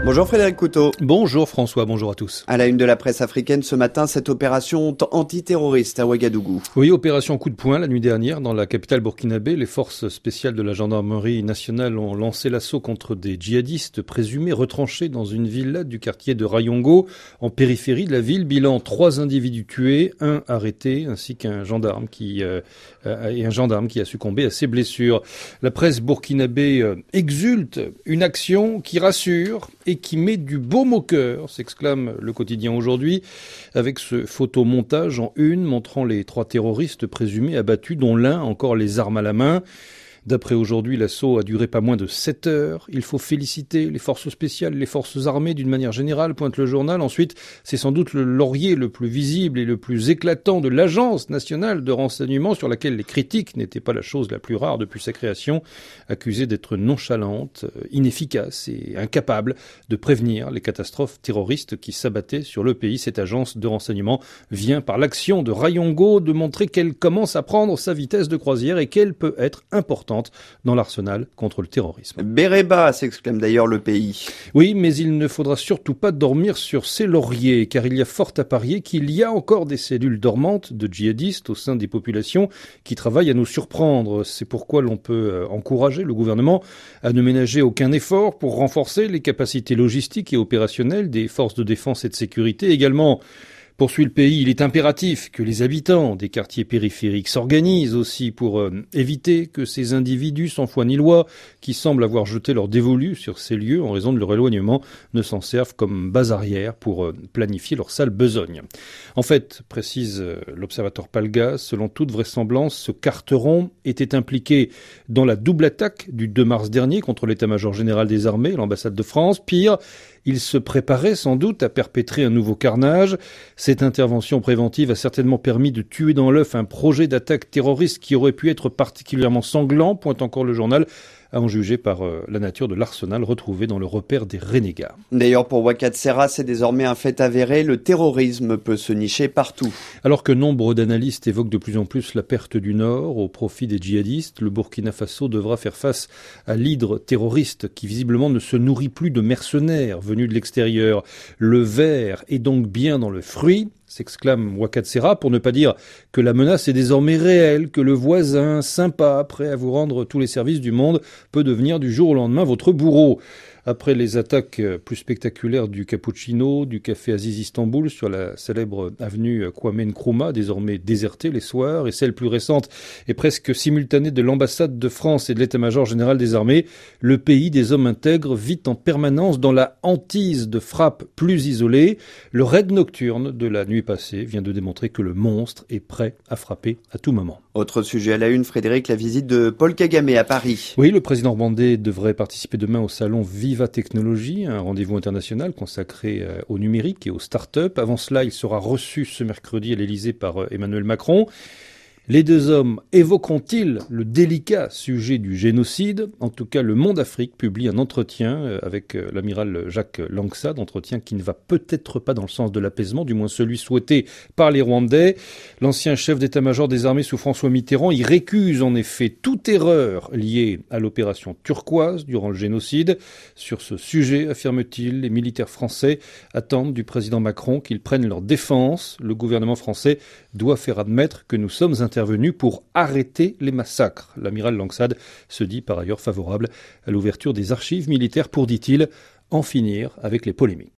Bonjour Frédéric Couteau. Bonjour François, bonjour à tous. À la une de la presse africaine ce matin, cette opération antiterroriste à Ouagadougou. Oui, opération coup de poing la nuit dernière dans la capitale burkinabé. Les forces spéciales de la gendarmerie nationale ont lancé l'assaut contre des djihadistes présumés retranchés dans une villa du quartier de Rayongo, en périphérie de la ville. Bilan 3 individus tués, 1 arrêté, ainsi qu'un gendarme qui a succombé à ses blessures. La presse burkinabé exulte, une action qui rassure et qui met du baume au cœur, s'exclame le quotidien aujourd'hui, avec ce photomontage en une montrant les 3 terroristes présumés abattus, dont l'un encore les armes à la main. D'après aujourd'hui, l'assaut a duré pas moins de 7 heures. Il faut féliciter les forces spéciales, les forces armées d'une manière générale, pointe le journal. Ensuite, c'est sans doute le laurier le plus visible et le plus éclatant de l'Agence nationale de renseignement, sur laquelle les critiques n'étaient pas la chose la plus rare depuis sa création, accusée d'être nonchalante, inefficace et incapable de prévenir les catastrophes terroristes qui s'abattaient sur le pays. Cette agence de renseignement vient par l'action de Rayongo de montrer qu'elle commence à prendre sa vitesse de croisière et qu'elle peut être importante dans l'arsenal contre le terrorisme. Béret bas, s'exclame d'ailleurs le pays. Oui, mais il ne faudra surtout pas dormir sur ses lauriers, car il y a fort à parier qu'il y a encore des cellules dormantes de djihadistes au sein des populations qui travaillent à nous surprendre. C'est pourquoi l'on peut encourager le gouvernement à ne ménager aucun effort pour renforcer les capacités logistiques et opérationnelles des forces de défense et de sécurité. Également, poursuit le pays, il est impératif que les habitants des quartiers périphériques s'organisent aussi pour éviter que ces individus sans foi ni loi, qui semblent avoir jeté leur dévolu sur ces lieux en raison de leur éloignement, ne s'en servent comme base arrière pour planifier leur sale besogne. En fait, précise l'observateur Palga, selon toute vraisemblance, ce Carteron était impliqué dans la double attaque du 2 mars dernier contre l'état-major général des armées et l'ambassade de France. Pire, il se préparait sans doute à perpétrer un nouveau carnage. Cette intervention préventive a certainement permis de tuer dans l'œuf un projet d'attaque terroriste qui aurait pu être particulièrement sanglant, pointe encore le journal, à en juger par la nature de l'arsenal retrouvé dans le repère des renégats. D'ailleurs, pour Ouattara Serra, c'est désormais un fait avéré, le terrorisme peut se nicher partout. Alors que nombre d'analystes évoquent de plus en plus la perte du Nord au profit des djihadistes, le Burkina Faso devra faire face à l'hydre terroriste qui visiblement ne se nourrit plus de mercenaires venus de l'extérieur. Le ver est donc bien dans le fruit, s'exclame Ouattara Serra, pour ne pas dire que la menace est désormais réelle, que le voisin sympa, prêt à vous rendre tous les services du monde, peut devenir du jour au lendemain votre bourreau. Après les attaques plus spectaculaires du Cappuccino, du café Aziz Istanbul sur la célèbre avenue Kwame Nkrumah, désormais désertée les soirs, et celle plus récente et presque simultanée de l'ambassade de France et de l'état-major général des armées, le pays des hommes intègres vit en permanence dans la hantise de frappes plus isolées. Le raid nocturne de la nuit passée vient de démontrer que le monstre est prêt à frapper à tout moment. Autre sujet à la une, Frédéric, la visite de Paul Kagame à Paris. Oui, le président rwandais devrait participer demain au salon Viva Technologie, un rendez-vous international consacré au numérique et aux start-up. Avant cela, il sera reçu ce mercredi à l'Elysée par Emmanuel Macron. Les deux hommes évoqueront-ils le délicat sujet du génocide ? En tout cas, Le Monde Afrique publie un entretien avec l'amiral Jacques Langsad, entretien qui ne va peut-être pas dans le sens de l'apaisement, du moins celui souhaité par les Rwandais. L'ancien chef d'état-major des armées sous François Mitterrand y récuse en effet toute erreur liée à l'opération turquoise durant le génocide. Sur ce sujet, affirme-t-il, les militaires français attendent du président Macron qu'ils prennent leur défense. Le gouvernement français doit faire admettre que nous sommes intervenu pour arrêter les massacres. L'amiral Langsad se dit par ailleurs favorable à l'ouverture des archives militaires pour, dit-il, en finir avec les polémiques.